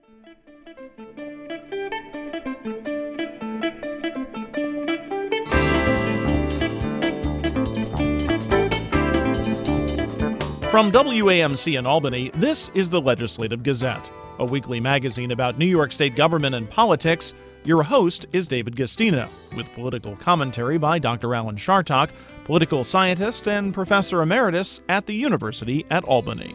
From WAMC in Albany, this is the Legislative Gazette, a weekly magazine about New York State government and politics. Your host is David Gastino, with political commentary by Dr. Alan Chartock, political scientist and professor emeritus at the University at Albany.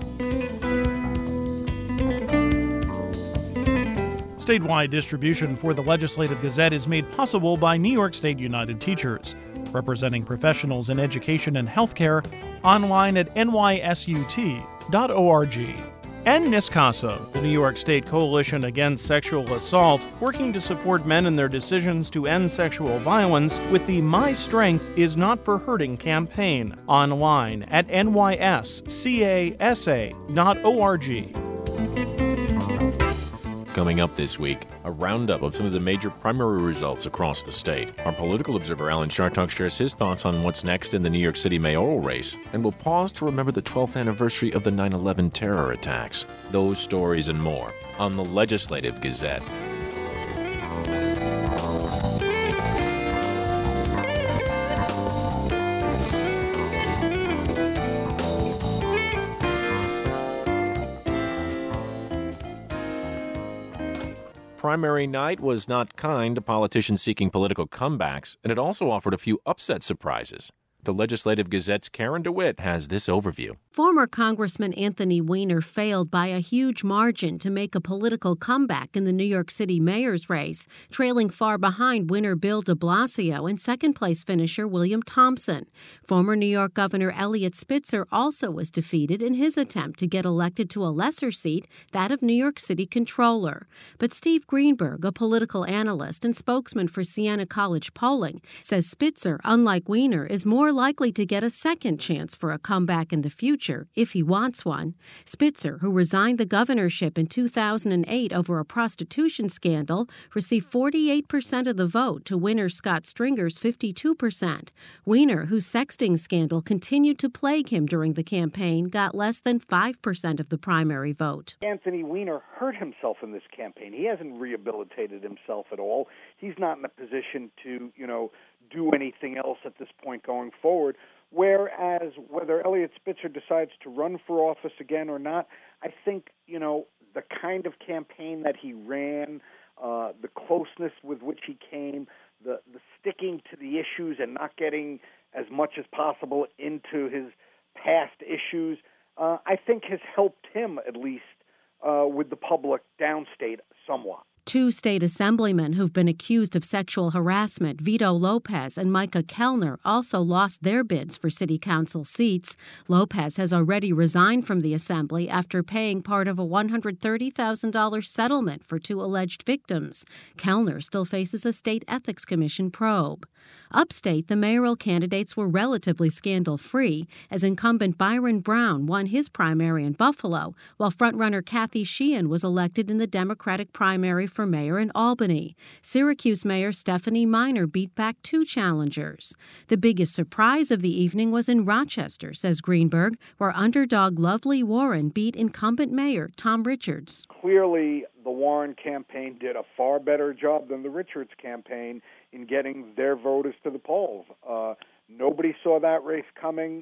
Statewide distribution for the Legislative Gazette is made possible by New York State United Teachers, representing professionals in education and healthcare, online at nysut.org. And NISCASA, the New York State Coalition Against Sexual Assault, working to support men in their decisions to end sexual violence with the My Strength Is Not for Hurting campaign, online at nyscasa.org. Coming up this week, a roundup of some of the major primary results across the state. Our political observer Alan Chartock shares his thoughts on what's next in the New York City mayoral race, and we'll pause to remember the 12th anniversary of the 9/11 terror attacks. Those stories and more on the Legislative Gazette. Primary night was not kind to politicians seeking political comebacks, and it also offered a few upset surprises. The Legislative Gazette's Karen DeWitt has this overview. Former Congressman Anthony Weiner failed by a huge margin to make a political comeback in the New York City mayor's race, trailing far behind winner Bill de Blasio and second-place finisher William Thompson. Former New York Governor Eliot Spitzer also was defeated in his attempt to get elected to a lesser seat, that of New York City Comptroller. But Steve Greenberg, a political analyst and spokesman for Siena College Polling, says Spitzer, unlike Weiner, is more likely to get a second chance for a comeback in the future, if he wants one. Spitzer, who resigned the governorship in 2008 over a prostitution scandal, received 48% of the vote to winner Scott Stringer's 52%. Weiner, whose sexting scandal continued to plague him during the campaign, got less than 5% of the primary vote. Anthony Weiner hurt himself in this campaign. He hasn't rehabilitated himself at all. He's not in a position to, do anything else at this point going forward, whereas whether Eliot Spitzer decides to run for office again or not, I think, the kind of campaign that he ran, the closeness with which he came, the sticking to the issues and not getting as much as possible into his past issues, I think has helped him, at least, with the public downstate somewhat. Two state assemblymen who've been accused of sexual harassment, Vito Lopez and Micah Kellner, also lost their bids for city council seats. Lopez has already resigned from the assembly after paying part of a $130,000 settlement for two alleged victims. Kellner still faces a state ethics commission probe. Upstate, the mayoral candidates were relatively scandal-free, as incumbent Byron Brown won his primary in Buffalo, while frontrunner Kathy Sheehan was elected in the Democratic primary for mayor in Albany. Syracuse Mayor Stephanie Miner beat back two challengers. The biggest surprise of the evening was in Rochester, says Greenberg, where underdog Lovely Warren beat incumbent mayor Tom Richards. Clearly, the Warren campaign did a far better job than the Richards campaign in getting their voters to the polls. Nobody saw that race coming.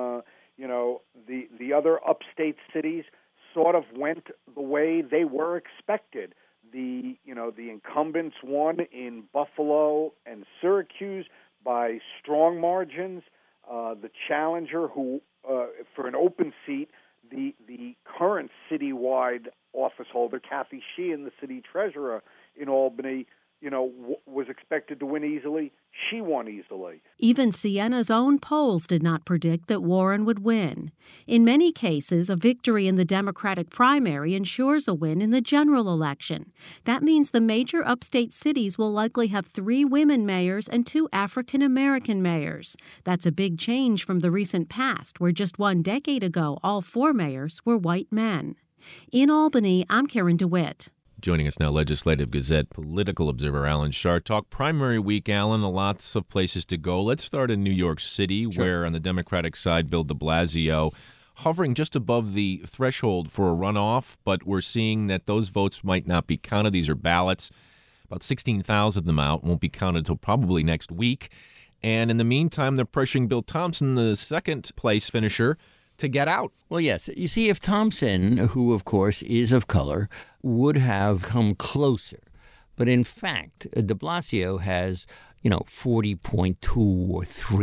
The other upstate cities sort of went the way they were expected. The incumbents won in Buffalo and Syracuse by strong margins. The challenger, who for an open seat, the current citywide office holder, Kathy Sheehan, the city treasurer in Albany, was expected to win easily. She won easily. Even Siena's own polls did not predict that Warren would win. In many cases, a victory in the Democratic primary ensures a win in the general election. That means the major upstate cities will likely have 3 women mayors and 2 African-American mayors. That's a big change from the recent past, where just 1 decade ago, all 4 mayors were white men. In Albany, I'm Karen DeWitt. Joining us now, Legislative Gazette political observer Alan Chartock. Primary week, Alan, lots of places to go. Let's start in New York City, where on the Democratic side, Bill de Blasio hovering just above the threshold for a runoff, but we're seeing that those votes might not be counted. These are ballots. About 16,000 of them out, won't be counted until probably next week. And in the meantime, they're pressuring Bill Thompson, the second place finisher, to get out. Well, yes. You see, if Thompson, who of course is of color, would have come closer. But in fact, de Blasio has, 40.2 or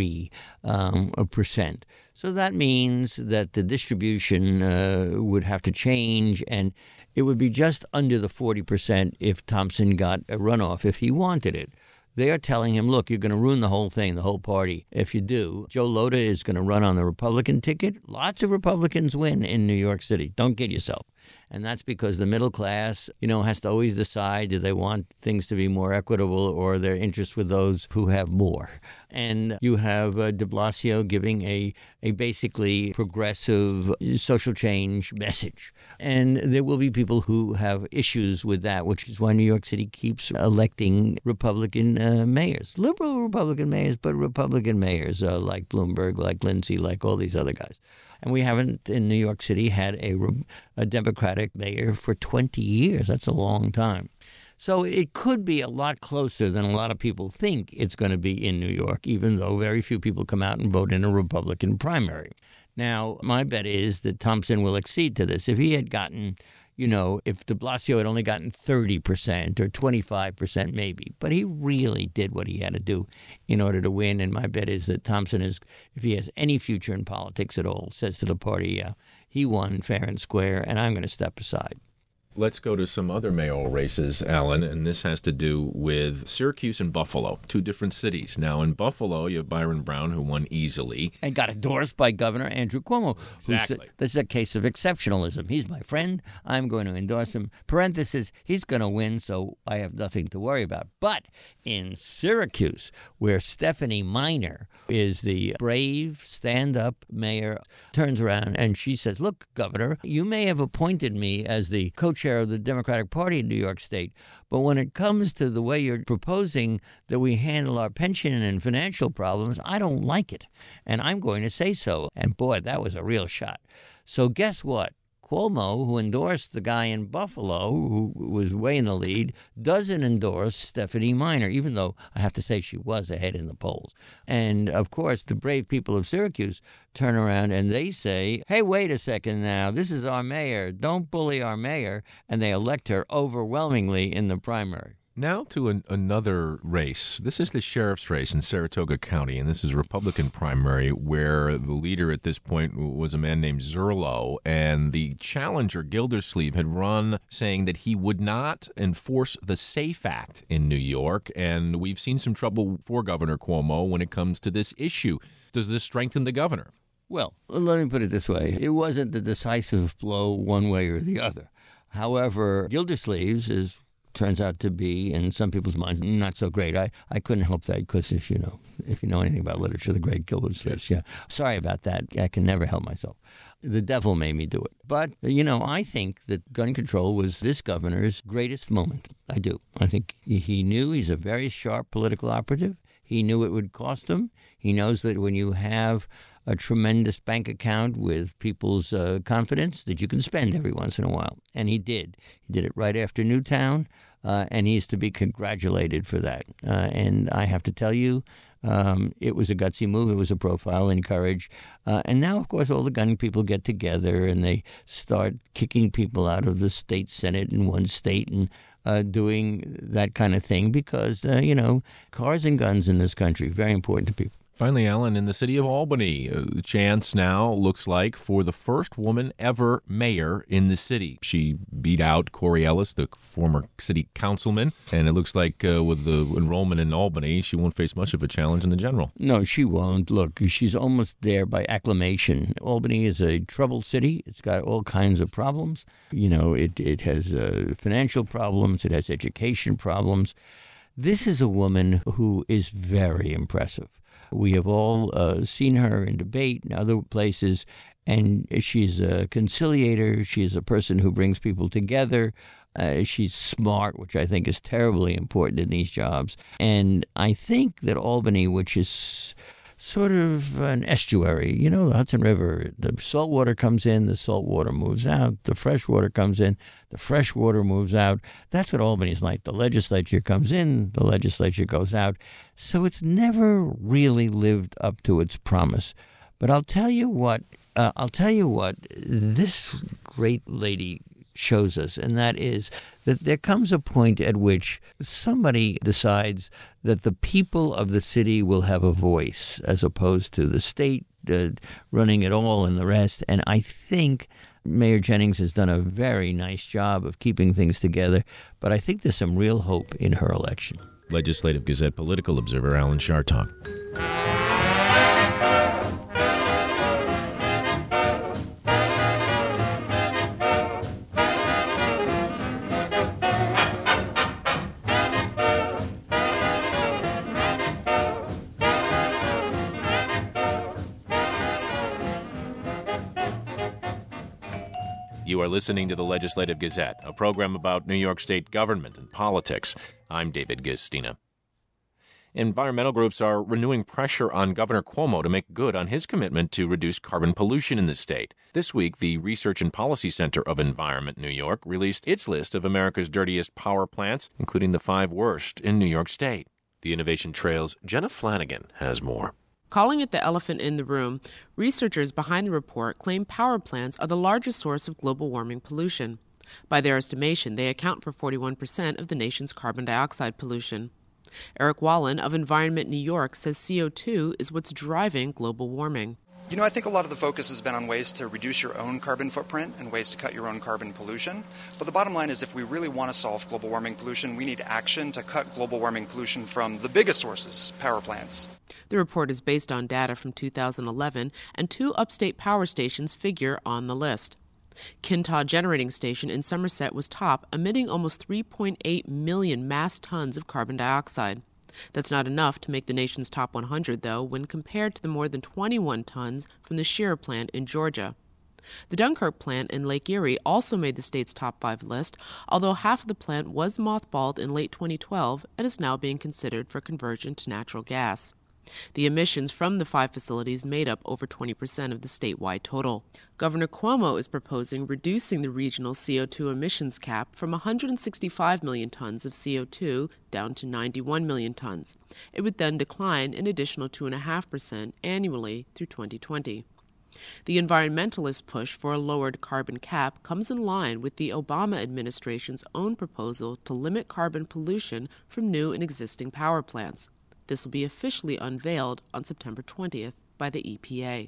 3%. So that means that the distribution would have to change, and it would be just under the 40% if Thompson got a runoff, if he wanted it. They are telling him, look, you're going to ruin the whole thing, the whole party, if you do. Joe Lhota is going to run on the Republican ticket. Lots of Republicans win in New York City. Don't kid yourself. And that's because the middle class, has to always decide, do they want things to be more equitable or their interest with those who have more? And you have de Blasio giving a basically progressive social change message. And there will be people who have issues with that, which is why New York City keeps electing Republican mayors. Liberal Republican mayors, but Republican mayors like Bloomberg, like Lindsay, like all these other guys. And we haven't, in New York City, had a Democratic mayor for 20 years. That's a long time. So it could be a lot closer than a lot of people think it's going to be in New York, even though very few people come out and vote in a Republican primary. Now, my bet is that Thompson will accede to this. If he had gotten, if de Blasio had only gotten 30% or 25% maybe, but he really did what he had to do in order to win. And my bet is that Thompson is, if he has any future in politics at all, says to the party, he won fair and square, and I'm going to step aside. Let's go to some other mayoral races, Alan, and this has to do with Syracuse and Buffalo, two different cities. Now, in Buffalo, you have Byron Brown, who won easily. And got endorsed by Governor Andrew Cuomo. Exactly. This is a case of exceptionalism. He's my friend. I'm going to endorse him. Parenthesis, he's going to win, so I have nothing to worry about. But in Syracuse, where Stephanie Miner is the brave, stand-up mayor, turns around and she says, look, Governor, you may have appointed me as the co-chair of the Democratic Party in New York State, but when it comes to the way you're proposing that we handle our pension and financial problems, I don't like it, and I'm going to say so. And boy, that was a real shot. So guess what? Cuomo, who endorsed the guy in Buffalo, who was way in the lead, doesn't endorse Stephanie Miner, even though I have to say she was ahead in the polls. And, of course, the brave people of Syracuse turn around and they say, hey, wait a second now, this is our mayor. Don't bully our mayor. And they elect her overwhelmingly in the primary. Now to another race. This is the sheriff's race in Saratoga County, and this is a Republican primary where the leader at this point was a man named Zerlo, and the challenger, Gildersleeve, had run saying that he would not enforce the SAFE Act in New York, and we've seen some trouble for Governor Cuomo when it comes to this issue. Does this strengthen the governor? Well, let me put it this way. It wasn't the decisive blow one way or the other. However, Gildersleeves turns out to be, in some people's minds, not so great. I couldn't help that because if you know anything about literature, the great Gildersleeves. Yeah. Sorry about that. I can never help myself. The devil made me do it. But, I think that gun control was this governor's greatest moment. I do. I think he knew he's a very sharp political operative. He knew it would cost him. He knows that when you have a tremendous bank account with people's confidence, that you can spend every once in a while. And he did. He did it right after Newtown, and he's to be congratulated for that. And I have to tell you, it was a gutsy move. It was a profile in courage. And now, of course, all the gun people get together and they start kicking people out of the state senate in one state and doing that kind of thing because, cars and guns in this country, very important to people. Finally, Alan, in the city of Albany, the chance now looks like for the first woman ever mayor in the city. She beat out Corey Ellis, the former city councilman, and it looks like with the enrollment in Albany, she won't face much of a challenge in the general. No, she won't. Look, she's almost there by acclamation. Albany is a troubled city. It's got all kinds of problems. It has financial problems. It has education problems. This is a woman who is very impressive. We have all seen her in debate and other places, and she's a conciliator. She's a person who brings people together. She's smart, which I think is terribly important in these jobs. And I think that Albany, which is sort of an estuary. You know, the Hudson River, the salt water comes in, the salt water moves out. The fresh water comes in, the fresh water moves out. That's what Albany's like. The legislature comes in, the legislature goes out. So it's never really lived up to its promise. But I'll tell you what this great lady shows us, and that is that there comes a point at which somebody decides that the people of the city will have a voice as opposed to the state running it all and the rest. And I think Mayor Jennings has done a very nice job of keeping things together, but I think there's some real hope in her election. Legislative Gazette political observer Alan Chartock. You are listening to the Legislative Gazette, a program about New York State government and politics. I'm David Gistina. Environmental groups are renewing pressure on Governor Cuomo to make good on his commitment to reduce carbon pollution in the state. This week, the Research and Policy Center of Environment New York released its list of America's dirtiest power plants, including the 5 worst in New York State. The Innovation Trail's Jenna Flanagan has more. Calling it the elephant in the room, researchers behind the report claim power plants are the largest source of global warming pollution. By their estimation, they account for 41% of the nation's carbon dioxide pollution. Eric Wallen of Environment New York says CO2 is what's driving global warming. You know, I think a lot of the focus has been on ways to reduce your own carbon footprint and ways to cut your own carbon pollution. But the bottom line is if we really want to solve global warming pollution, we need action to cut global warming pollution from the biggest sources, power plants. The report is based on data from 2011, and 2 upstate power stations figure on the list. Kintaw Generating Station in Somerset was top, emitting almost 3.8 million mass tons of carbon dioxide. That's not enough to make the nation's top 100, though, when compared to the more than 21 tons from the Shearer plant in Georgia. The Dunkirk plant in Lake Erie also made the state's top 5 list, although half of the plant was mothballed in late 2012 and is now being considered for conversion to natural gas. The emissions from the 5 facilities made up over 20% of the statewide total. Governor Cuomo is proposing reducing the regional CO2 emissions cap from 165 million tons of CO2 down to 91 million tons. It would then decline an additional 2.5% annually through 2020. The environmentalist push for a lowered carbon cap comes in line with the Obama administration's own proposal to limit carbon pollution from new and existing power plants. This will be officially unveiled on September 20th by the EPA.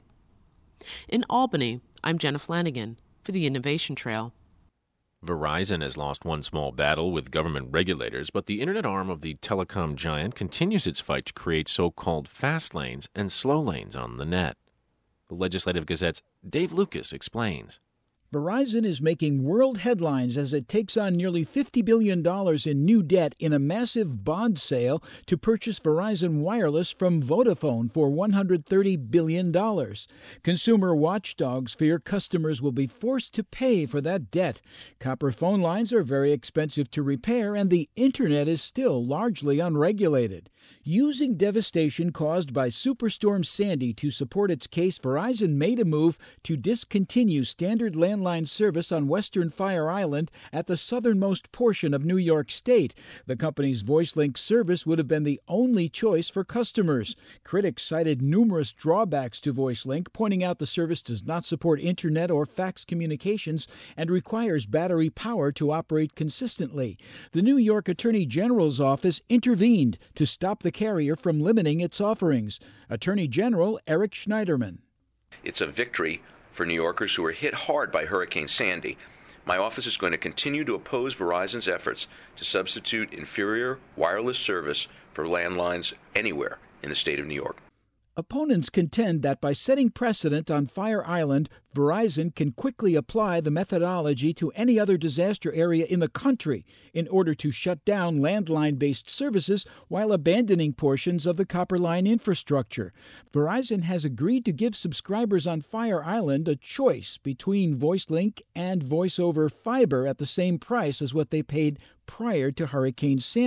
In Albany, I'm Jenna Flanagan for the Innovation Trail. Verizon has lost one small battle with government regulators, but the internet arm of the telecom giant continues its fight to create so-called fast lanes and slow lanes on the net. The Legislative Gazette's Dave Lucas explains. Verizon is making world headlines as it takes on nearly $50 billion in new debt in a massive bond sale to purchase Verizon Wireless from Vodafone for $130 billion. Consumer watchdogs fear customers will be forced to pay for that debt. Copper phone lines are very expensive to repair, and the internet is still largely unregulated. Using devastation caused by Superstorm Sandy to support its case, Verizon made a move to discontinue standard landline service on Western Fire Island at the southernmost portion of New York State. The company's VoiceLink service would have been the only choice for customers. Critics cited numerous drawbacks to VoiceLink, pointing out the service does not support internet or fax communications and requires battery power to operate consistently. The New York Attorney General's office intervened to stop the carrier from limiting its offerings. Attorney General Eric Schneiderman. It's a victory for New Yorkers who were hit hard by Hurricane Sandy. My office is going to continue to oppose Verizon's efforts to substitute inferior wireless service for landlines anywhere in the state of New York. Opponents contend that by setting precedent on Fire Island, Verizon can quickly apply the methodology to any other disaster area in the country in order to shut down landline-based services while abandoning portions of the copper line infrastructure. Verizon has agreed to give subscribers on Fire Island a choice between VoiceLink and Voice over Fiber at the same price as what they paid prior to Hurricane Sandy.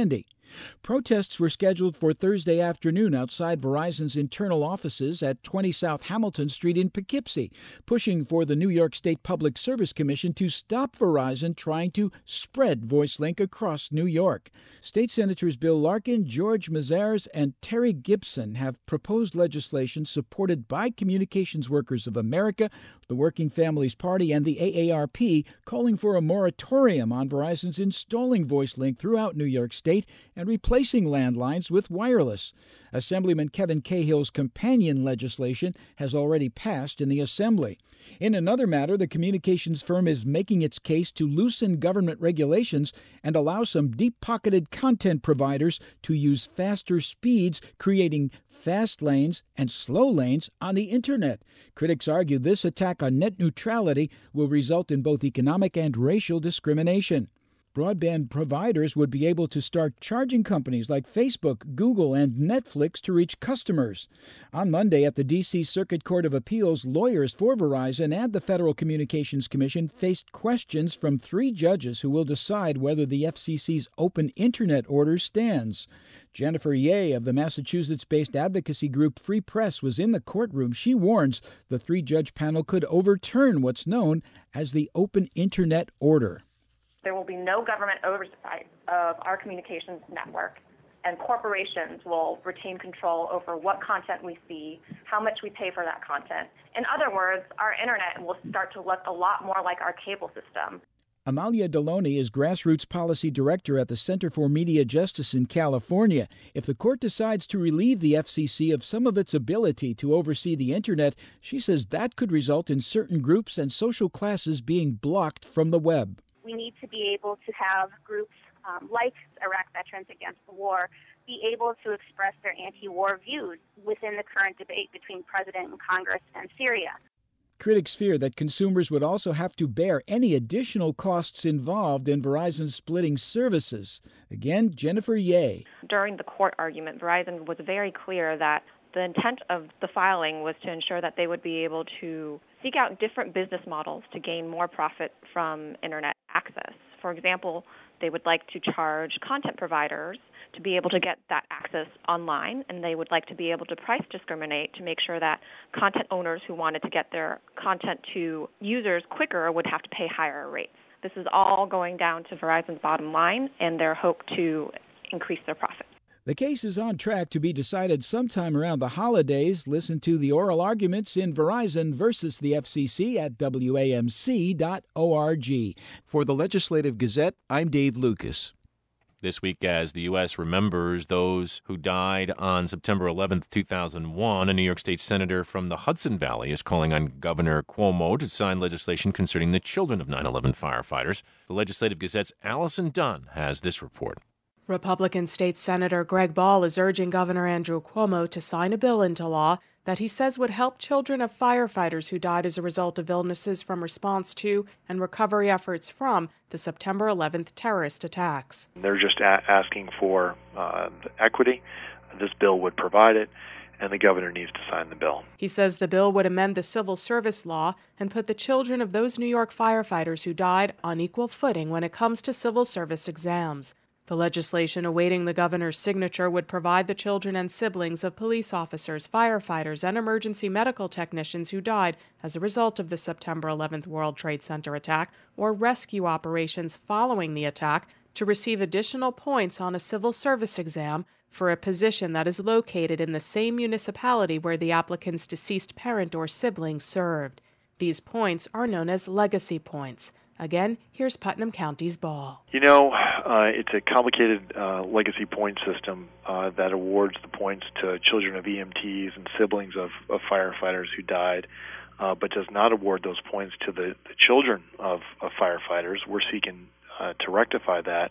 Protests were scheduled for Thursday afternoon outside Verizon's internal offices at 20 South Hamilton Street in Poughkeepsie, pushing for the New York State Public Service Commission to stop Verizon trying to spread VoiceLink across New York. State Senators Bill Larkin, George Mazars, and Terry Gibson have proposed legislation supported by Communications Workers of America, the Working Families Party, and the AARP, calling for a moratorium on Verizon's installing VoiceLink throughout New York State and replacing landlines with wireless. Assemblyman Kevin Cahill's companion legislation has already passed in the Assembly. In another matter, the communications firm is making its case to loosen government regulations and allow some deep-pocketed content providers to use faster speeds, creating fast lanes and slow lanes on the Internet. Critics argue this attack on net neutrality will result in both economic and racial discrimination. Broadband providers would be able to start charging companies like Facebook, Google, and Netflix to reach customers. On Monday at the D.C. Circuit Court of Appeals, lawyers for Verizon and the Federal Communications Commission faced questions from 3 judges who will decide whether the FCC's open Internet order stands. Jennifer Ye of the Massachusetts-based advocacy group Free Press was in the courtroom. She warns the 3-judge panel could overturn what's known as the open Internet order. There will be no government oversight of our communications network, and corporations will retain control over what content we see, how much we pay for that content. In other words, our internet will start to look a lot more like our cable system. Amalia Deloney is Grassroots Policy Director at the Center for Media Justice in California. If the court decides to relieve the FCC of some of its ability to oversee the Internet, she says that could result in certain groups and social classes being blocked from the web. We need to be able to have groups like Iraq Veterans Against the War be able to express their anti-war views within the current debate between President and Congress and Syria. Critics fear that consumers would also have to bear any additional costs involved in Verizon splitting services. Again, Jennifer Ye. During the court argument, Verizon was very clear that the intent of the filing was to ensure that they would be able to seek out different business models to gain more profit from Internet access. For example, they would like to charge content providers to be able to get that access online, and they would like to be able to price discriminate to make sure that content owners who wanted to get their content to users quicker would have to pay higher rates. This is all going down to Verizon's bottom line and their hope to increase their profit. The case is on track to be decided sometime around the holidays. Listen to the oral arguments in Verizon versus the FCC at WAMC.org. For the Legislative Gazette, I'm Dave Lucas. This week, as the U.S. remembers those who died on September 11th, 2001, a New York State senator from the Hudson Valley is calling on Governor Cuomo to sign legislation concerning the children of 9/11 firefighters. The Legislative Gazette's Allison Dunn has this report. Republican State Senator Greg Ball is urging Governor Andrew Cuomo to sign a bill into law that he says would help children of firefighters who died as a result of illnesses from response to and recovery efforts from the September 11th terrorist attacks. They're just asking for the equity. This bill would provide it, and the governor needs to sign the bill. He says the bill would amend the civil service law and put the children of those New York firefighters who died on equal footing when it comes to civil service exams. The legislation awaiting the governor's signature would provide the children and siblings of police officers, firefighters, and emergency medical technicians who died as a result of the September 11th World Trade Center attack or rescue operations following the attack to receive additional points on a civil service exam for a position that is located in the same municipality where the applicant's deceased parent or sibling served. These points are known as legacy points. Again, here's Putnam County's Ball. You know, it's a complicated legacy point system that awards the points to children of EMTs and siblings of firefighters who died, but does not award those points to the children of firefighters. We're seeking to rectify that,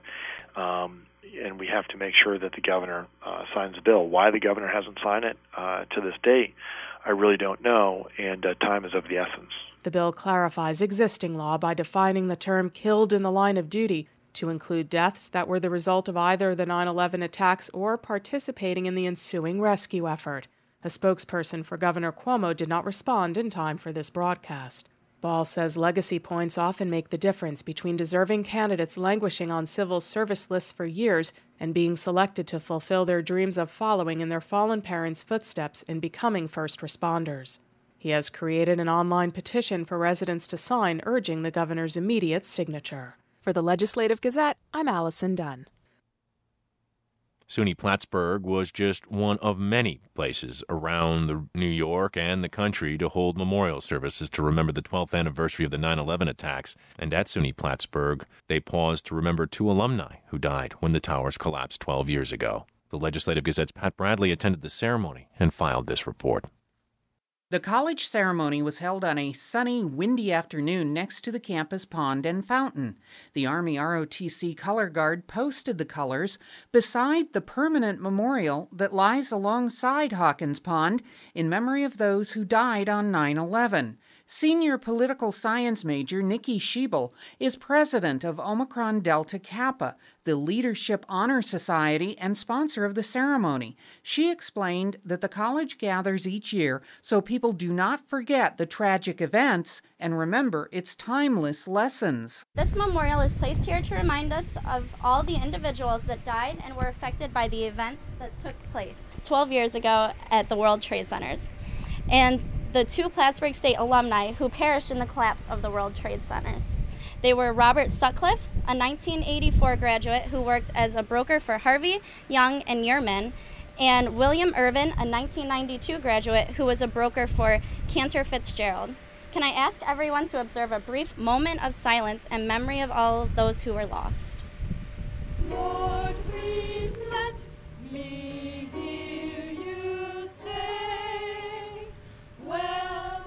and we have to make sure that the governor signs the bill. Why the governor hasn't signed it to this date, I really don't know, and time is of the essence. The bill clarifies existing law by defining the term killed in the line of duty to include deaths that were the result of either the 9/11 attacks or participating in the ensuing rescue effort. A spokesperson for Governor Cuomo did not respond in time for this broadcast. Ball says legacy points often make the difference between deserving candidates languishing on civil service lists for years and being selected to fulfill their dreams of following in their fallen parents' footsteps and becoming first responders. He has created an online petition for residents to sign urging the governor's immediate signature. For the Legislative Gazette, I'm Allison Dunn. SUNY Plattsburgh was just one of many places around New York and the country to hold memorial services to remember the 12th anniversary of the 9/11 attacks. And at SUNY Plattsburgh, they paused to remember 2 alumni who died when the towers collapsed 12 years ago. The Legislative Gazette's Pat Bradley attended the ceremony and filed this report. The college ceremony was held on a sunny, windy afternoon next to the campus pond and fountain. The Army ROTC Color Guard posted the colors beside the permanent memorial that lies alongside Hawkins Pond in memory of those who died on 9/11. Senior political science major Nikki Schiebel is president of Omicron Delta Kappa, the Leadership Honor Society and sponsor of the ceremony. She explained that the college gathers each year so people do not forget the tragic events and remember its timeless lessons. This memorial is placed here to remind us of all the individuals that died and were affected by the events that took place 12 years ago at the World Trade Centers, and the 2 Plattsburgh State alumni who perished in the collapse of the World Trade Centers. They were Robert Sutcliffe, a 1984 graduate who worked as a broker for Harvey, Young, and Yearman, and William Irvin, a 1992 graduate who was a broker for Cantor Fitzgerald. Can I ask everyone to observe a brief moment of silence in memory of all of those who were lost? Lord, please let me hear you say, well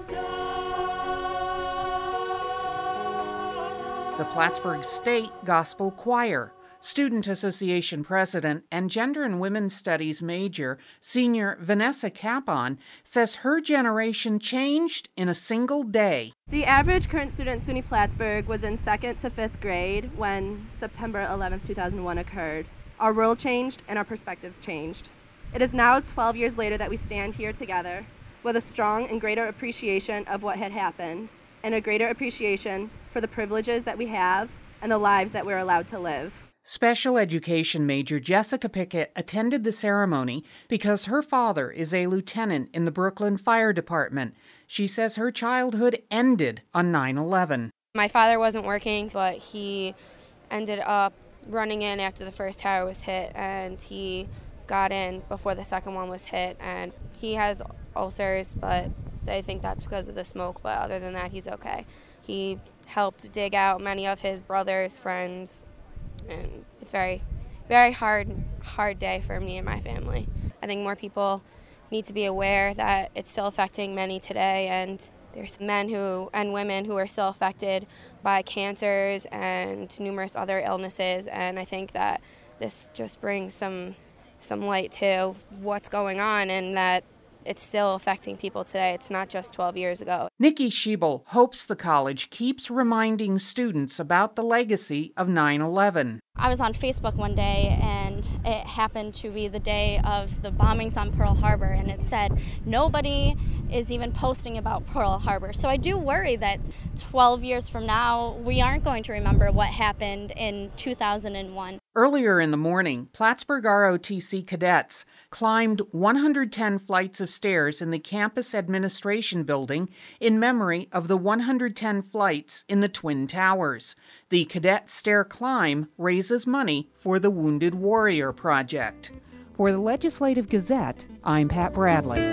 done. The Plattsburgh State Gospel Choir, Student Association President and Gender and Women's Studies major, Senior Vanessa Capon, says her generation changed in a single day. The average current student at SUNY Plattsburgh was in 2nd to 5th grade when September 11, 2001 occurred. Our world changed and our perspectives changed. It is now 12 years later that we stand here together with a strong and greater appreciation of what had happened and a greater appreciation for the privileges that we have and the lives that we're allowed to live. Special education major Jessica Pickett attended the ceremony because her father is a lieutenant in the Brooklyn Fire Department. She says her childhood ended on 9/11. My father wasn't working, but he ended up running in after the first tower was hit, and he got in before the second one was hit, and he has ulcers, but they think that's because of the smoke, but other than that, he's okay. He helped dig out many of his brother's friends, and it's very, very hard day for me and my family. I think more people need to be aware that it's still affecting many today, and there's men and women who are still affected by cancers and numerous other illnesses, and I think that this just brings some light to what's going on and that it's still affecting people today. It's not just 12 years ago. Nikki Schiebel hopes the college keeps reminding students about the legacy of 9/11. I was on Facebook one day, and it happened to be the day of the bombings on Pearl Harbor, and it said nobody is even posting about Pearl Harbor. So I do worry that 12 years from now, we aren't going to remember what happened in 2001. Earlier in the morning, Plattsburgh ROTC cadets climbed 110 flights of stairs in the campus administration building in memory of the 110 flights in the Twin Towers. The cadet stair climb raises money for the Wounded Warrior Project. For the Legislative Gazette, I'm Pat Bradley.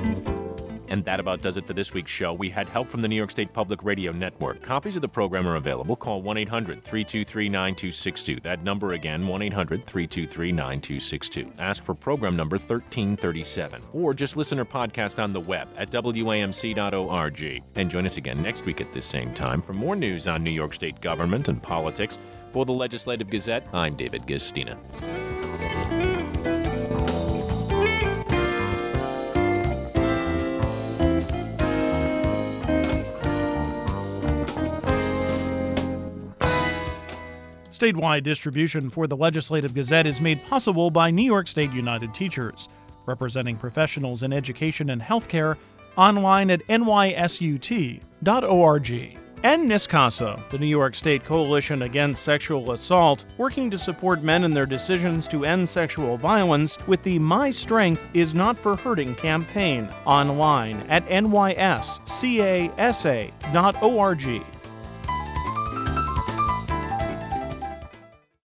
And that about does it for this week's show. We had help from the New York State Public Radio Network. Copies of the program are available. Call 1-800-323-9262. That number again, 1-800-323-9262. Ask for program number 1337. Or just listen or podcast on the web at WAMC.org. And join us again next week at this same time for more news on New York State government and politics. For the Legislative Gazette, I'm David Gistina. Statewide distribution for the Legislative Gazette is made possible by New York State United Teachers, representing professionals in education and healthcare, online at NYSUT. And NISCASA, the New York State Coalition Against Sexual Assault, working to support men in their decisions to end sexual violence with the My Strength Is Not for Hurting campaign, online at nyscasa.org.